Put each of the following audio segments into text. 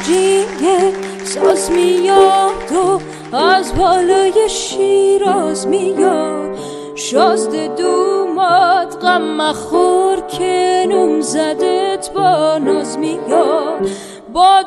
جیگه ساز میاد و از بالای شیراز میاد، شازده دومات غم مخور که نوم زدت با ناز میاد. باد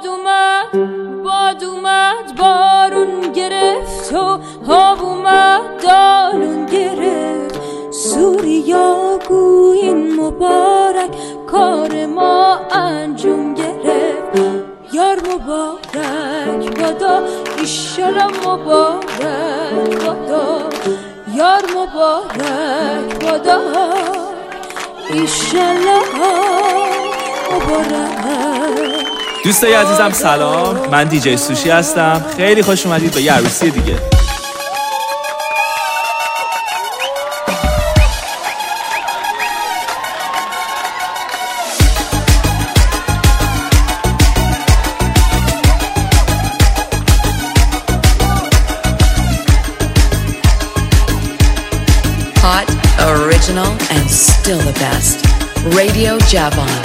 اومد بارون گرفت و آب اومد دالون گرفت. سوریا گوین مبارک کار ما انجام گرفت. یار مبارک بادا ایشالا مبارک بادا، یار مبارک بادا ایشالا مبارک. دوستای عزیزم سلام، من دیجی سوشی هستم. خیلی خوش اومدید به یه عروسی دیگه. Hot, original, and still the best. Radio Javan.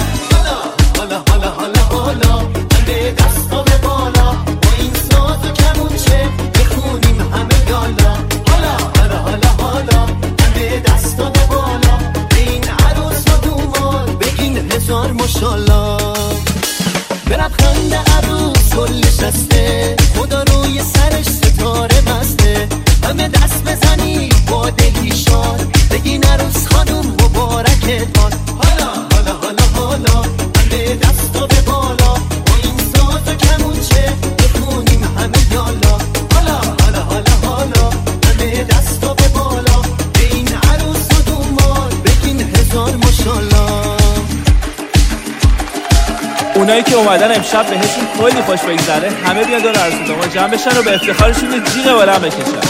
اونایی که اومدن امشب بهشون کلی خوش بگذره، همه بیان دور عروسی داماد جمع بشن و به افتخارشون یه جیغ بلند بکشن.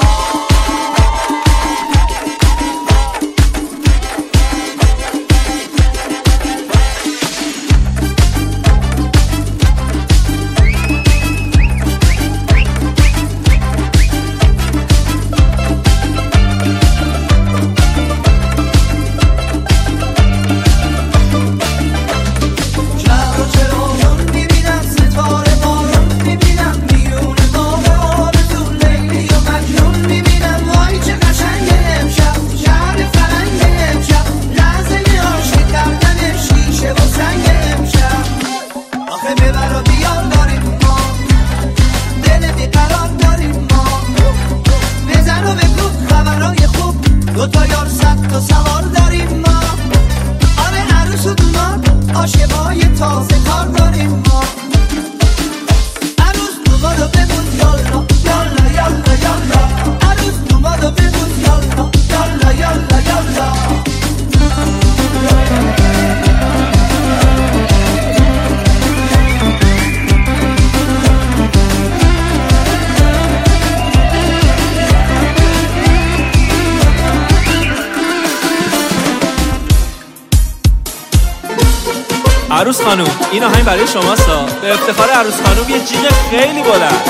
عروس خانوم این آهنگ برای شماستا. به افتخار عروس خانوم یه جیغ خیلی بلند.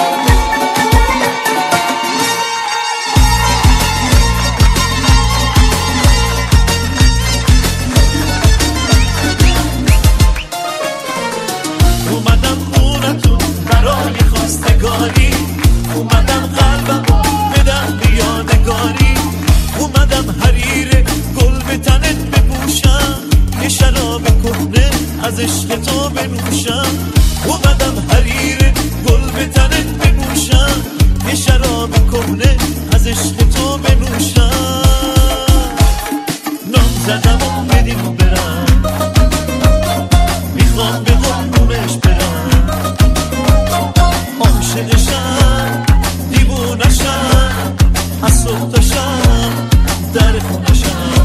اومدم خونتون برای خواستگاری، اومدم قلبم بدم بیانگاری، اومدم حریر گل به تنت بپوشم، یه شراب کهنه از عشق تو بنوشم. اومدم حریر گل به تنت بپوشم، یه شراب کهنه از عشق تو بنوشم. نام زدم و بدیم برم، میخوام به قربونش برم. عاشقشم دیوونشم، از صبح تا شب در خونشم.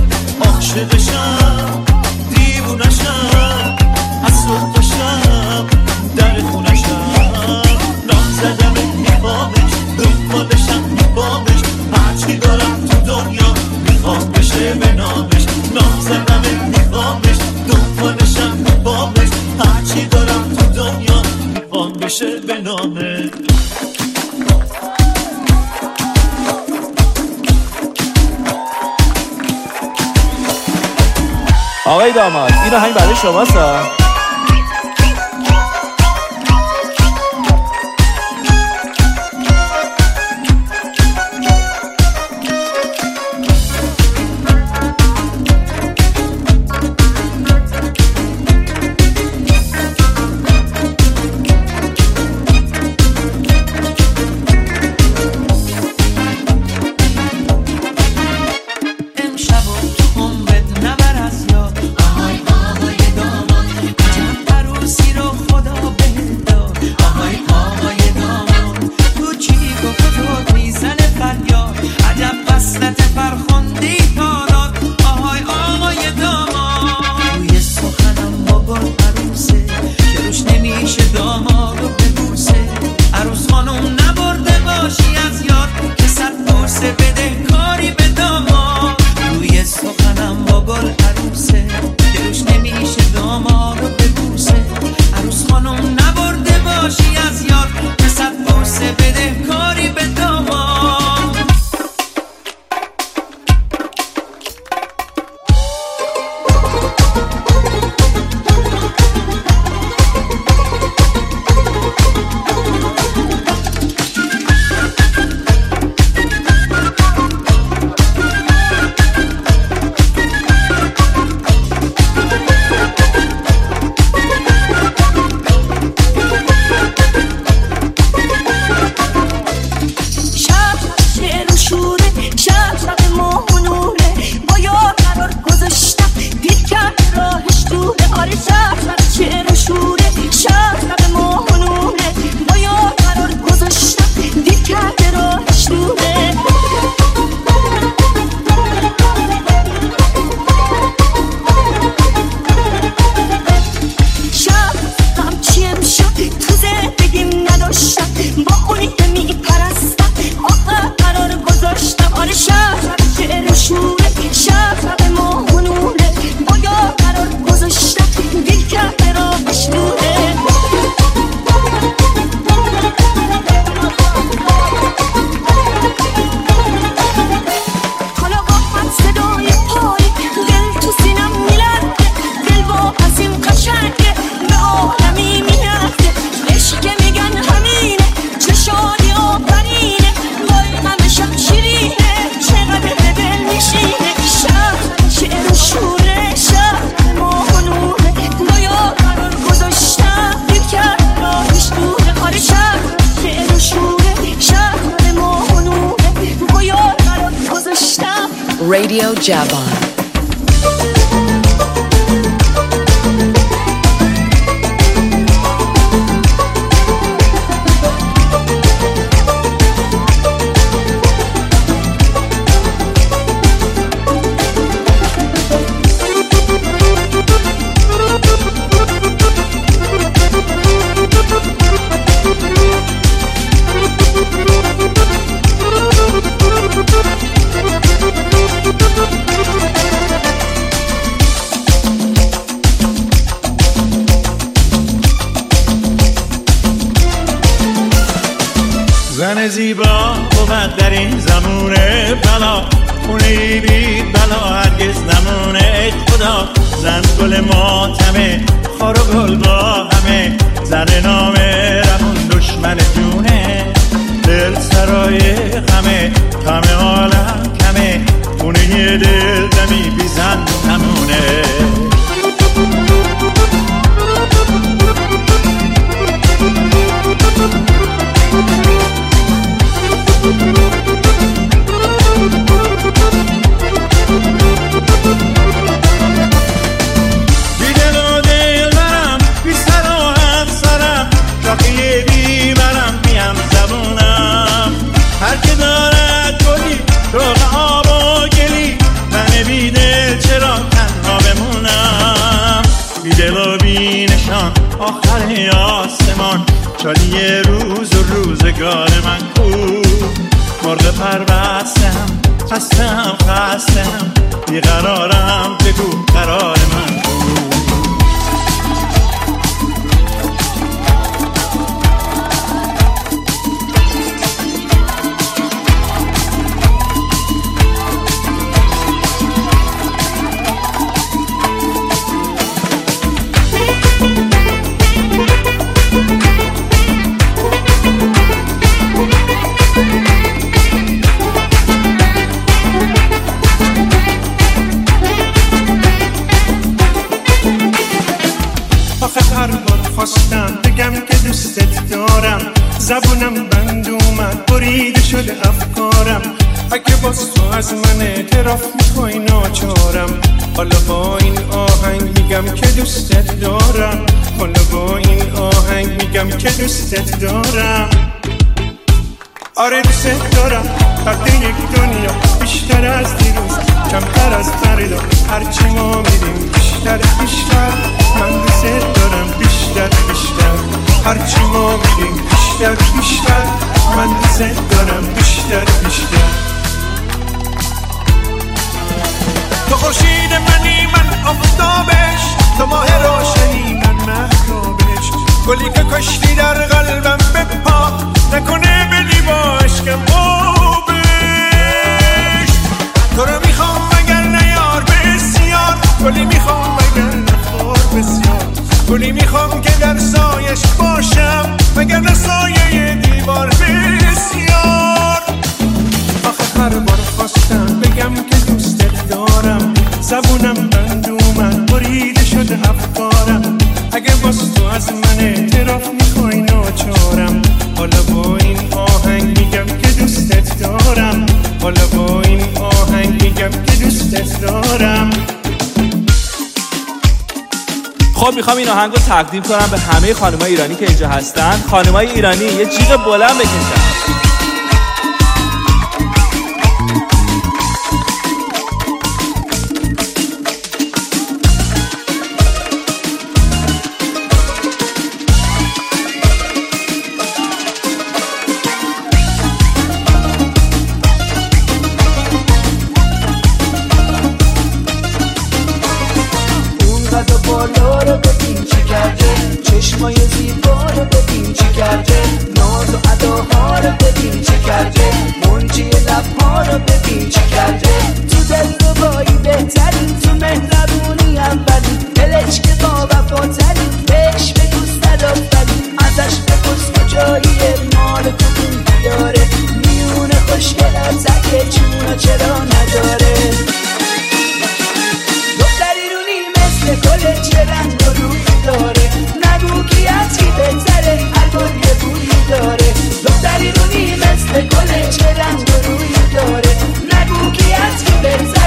عاشقشم دیوونشم، از صبح تا شب در خونشم. نام زدم میخوامش، دنبالشم میخوامش، هرچی دارم تو دنیا میخوام بشه به نامش. نام زدم میخوامش، دنبالشم میخوامش، هرچی دارم تو دنیا میخوام بشه به نامش. آقای داماد این آهنگ برای شماستا. Radio Javan. زن زیبا بود در این زمونه بلا، خونه بی بلا هرگز نمونه. ای خدا زن گل ماتمه، خار و گل با همه، زن نامه رمون دشمن جونه. دل سرای غمه، غم عالم کمه، خونه دل دمی بی زن نمونه. بیدل و دل برم، بی سر و همسرم، شاقی بی برم، بیم زبونم. هر که دارد گلی روغ آب و گلی، من بیدل چرا تنها بمونم. بیدل و بی نشان آخر آسمان، شادی روز و روزگار من کو. مرغ پروستم، خستم بیقرارم، بگو قرار من کو. خواستم بگم که دوستت دارم، زبونم بند اومد بریده شده افکارم. اگه باز تو از من اعتراف میخوای ناچارم، حالا با این آهنگ میگم که دوستت دارم. حالا با این آهنگ میگم که دوستت دارم. آره دوستت دارم، فرد یک دنیا، بیشتر از دیروز، کمتر از فردا. هرچی ما میریم بیشتر من دوستت دارم، بیشتر هرچی ما میریم بیشتر من دوستت دارم، بیشتر تو خورشید منی، من آفتابش، تو ماه روشنی، من مهتابش. گلی که کشتی در قلبم بپا، نکنه بدی با عشقم آبش. تو رو میخوام مگر نیار بسیار، گلی میخوام مگر نخور بسیار. گلی میخوام که در سایش باشم، مگر نه سایه دیوار بسیار. آخه هر بار خواستم بگم که دوستت دارم، زبونم بند اومد بریده شده افکارم. اگه باز تو از من اعتراف میخوای ناچارم، حالا با این آهنگ میگم که دوستت دارم. حالا با این آهنگ میگم که دوستت دارم. خب میخوام این آهنگو تقدیم کنم به همه خانمای ایرانی که اینجا هستن. خانمای ایرانی یه جیغ بلند بکشن. بالا رو ببین چی کرده، چشمای زیبا رو ببین چی کرده، ناز و اداها رو ببین چی کرده، منجی لبها رو ببین چی کرده. تو دلربایی بهترین، تو مهربونی اولین، دلش که با وفاترین، بهش بگو صدافترین. ازش بپرس کجاییه، مال کدوم دیاره، میونه خوشگلت اگه چونو چرا نداره. گل چه رنگ و روی داره، نگو کی از کی بهتره، هر گل یه بویی داره. دختری رونی مثل گل چه رنگ و روی داره، نگو کی از کی بهتره.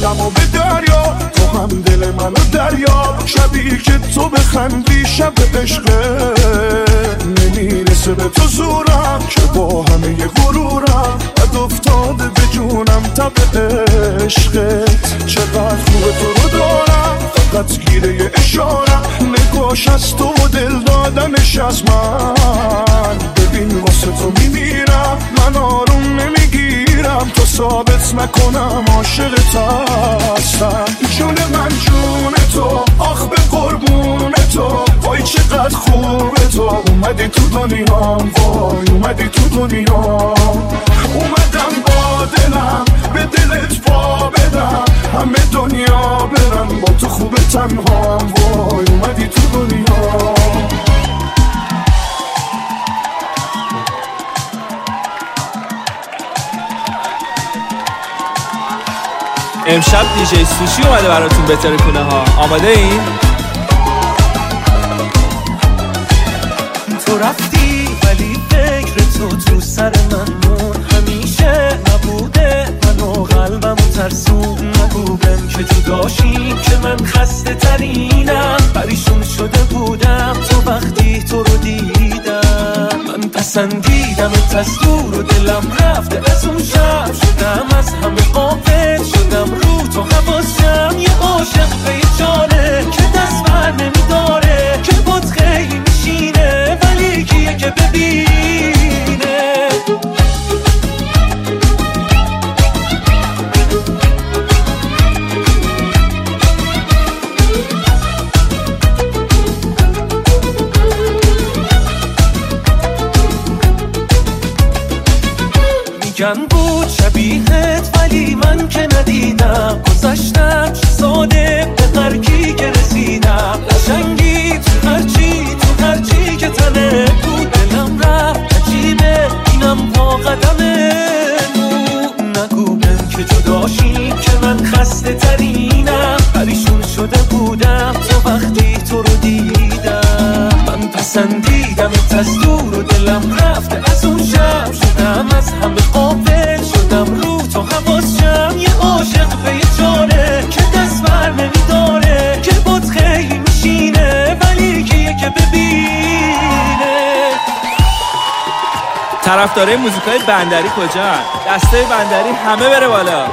دلمو به دریا، تو هم دل منو دریا. شبیه که تو بخندی شب عشقه، نمیرسه به تو زورم که با همه غرورم بد افتاده به جونم تب عشقت. چقدر خوبه تو رو دارم، فقط گیره اشارم، نگاش از تو و دل دادنش از من. ببین واسه تو میمیرم، من آروم نمیگیرم تا ثابت نکنم عاشقت هستم. جون من جون تو، آخ به قربون تو، وای چقدر خوبه تو. اومدی تو دنیام، وای اومدی تو دنیام. اومدم با دلم به دلت پا بدم، همه دنیا برم با تو خوبه تنهام. وای اومدی تو دنیام. امشب دیجی سوشی اومده براتون بهتره کنه ها. آماده این؟ تو رفتی ولی فکر تو سر من مون، همیشه نبوده منو قلبم ترسون. نگو بهم که جداشیم که من خسته ترینم، پریشون شده بودم تو وقتی تو رو دیدم. من پسندیدم از دور و دلم رفته از اون شب، شدم از همه غافل، شدم رو تو حواسم. یه عاشق به یه جانه که دست بر نمیداره، که بود خیلی میشینه ولی کیه که ببینه. میگن بود شبیهت ولی من که ندیدم، گذاشتم ساده به قرکی که رسیدم. قشنگی تو هرچی که تنه بود، دلم رفت عجیبه اینم پا قدمه. نگو بهم که جداشیم که من خسته ترینم، پریشون شده بودم تو وقتی تو رو دیدم. من پسندیدم از دور و دلم رفته از اون شب، شدم از همه غافل، شدم رو تو حواسم. یه عاشق به یه جانه که دست بر نمیداره، که بود خیلی میشینه ولی کیه که ببینه. طرفدارای موزیکای بندری کجا؟ دسته بندری همه بره بالا.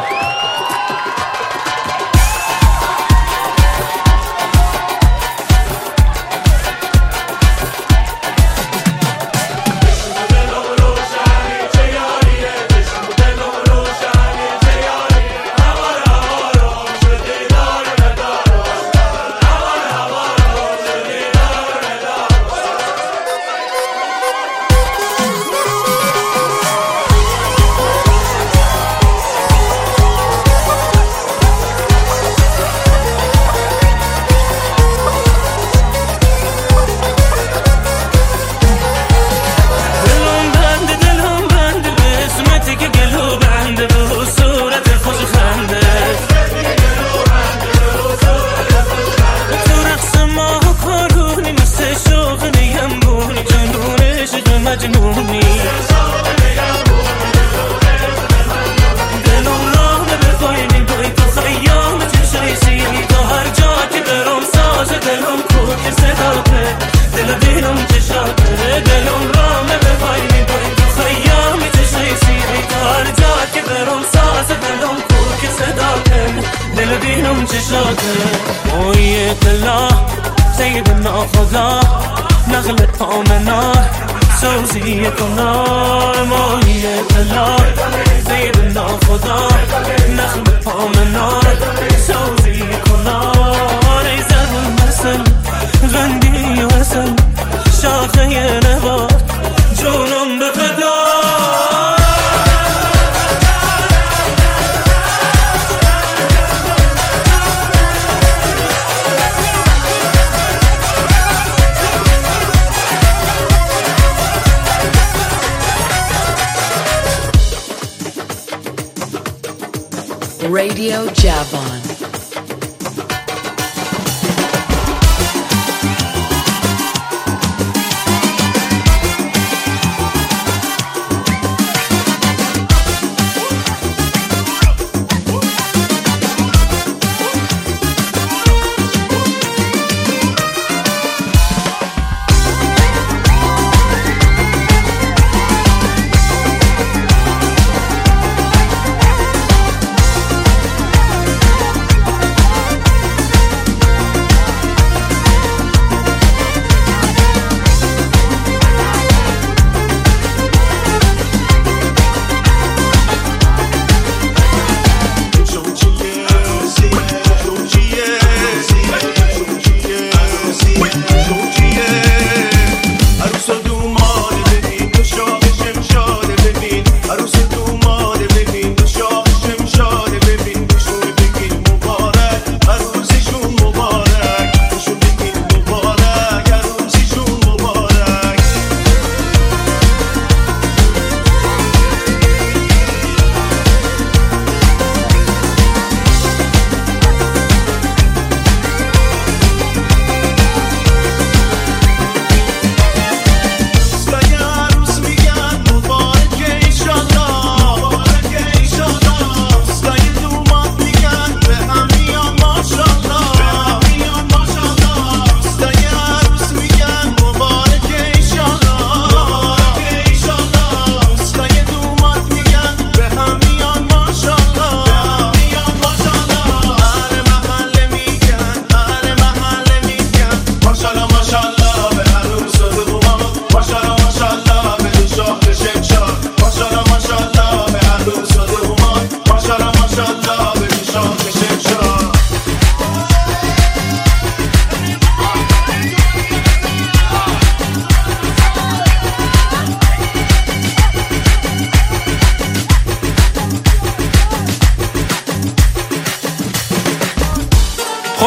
Radio Javon.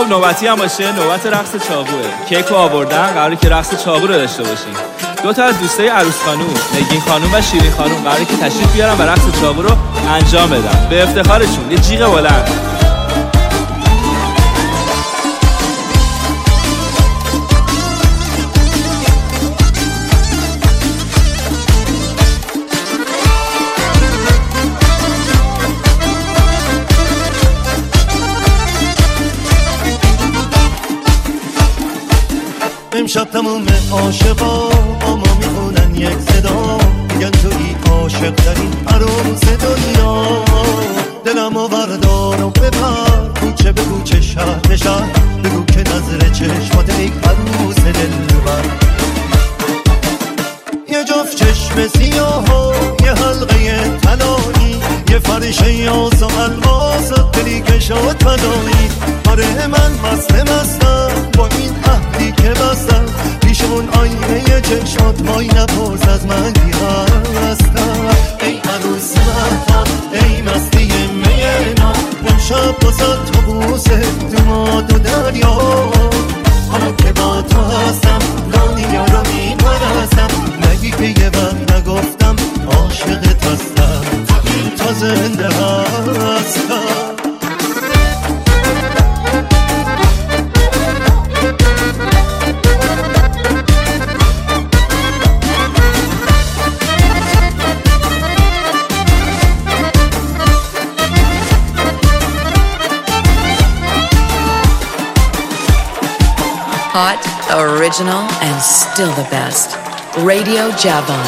خب نوبتی هم باشه، نوبت رقص چاقوه. کیکو آوردن، قراره که رقص چاقو رو داشته باشیم. دو تا از دوستای عروس خانوم، نگین خانوم و شیرین خانوم، قراره که تشریف بیارن و رقص چاقو رو انجام بدن. به افتخارشون یه جیغ بلند. امشب تموم عاشقا با ما میخونن یک صدا، میگن توی عاشق ترین عروس دنیا. دلم و بردار و ببر کوچه به کوچه شهر به شهر، بگو که نظر چشمات ای عروس دلبر. یه جفت چشم سیاه و یه حلقه طلایی، یه فرشه یاس و الماس دلی که شد فدایی. آره من مستم با این عهدی که بستم، پیشمون آینه چشمات وای نپرس از من کی هستم. ای عروس مهتاب ای مستی مینا، امشب بازد تو بوسه تو ماد و دریا. حالا که با تو هستم دنیا رو میپرستم، نگی که یه وقت نگفتم عاشقت هستم، تا زنده هستم. Hot, original, and still the best. Radio Javon.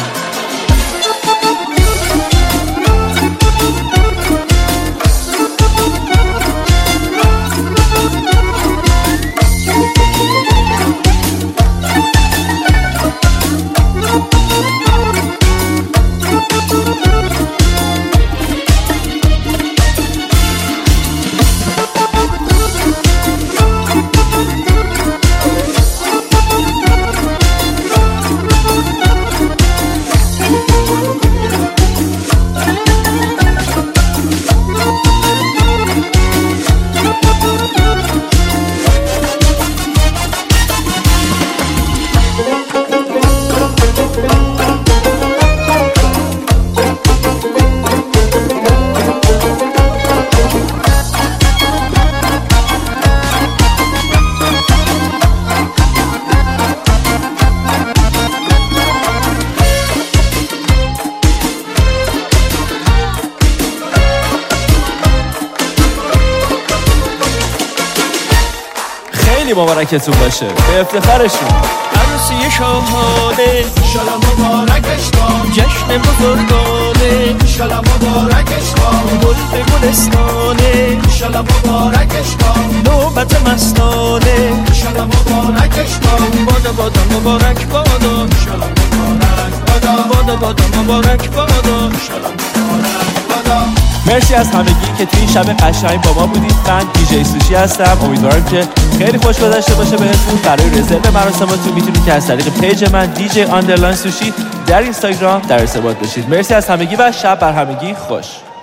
مبارکتون باشه، به افتخارشون. عروسی شاهانه انشالله مبارکش باد، جشن بزرگانه انشالله مبارکش باد، گل به گلستانه انشالله مبارکش باد، نوبت مستانه انشالله مبارکش باد، بادا بادا مبارک بادا انشالله مبارک بادا، بادا بادا مبارک بادا انشالله مبارک بادا. مرسی از همگی که توی این شب قشنگ با ما بودید. من دیجی سوشی هستم. امیدوارم که خیلی خوش گذشته باشه بهتون. برای رزرو مراسماتون میتونید که از طریق پیج من دیجی آندرلاین سوشی در اینستاگرام در ارتباط باشید. مرسی از همگی و شب بر همگی خوش.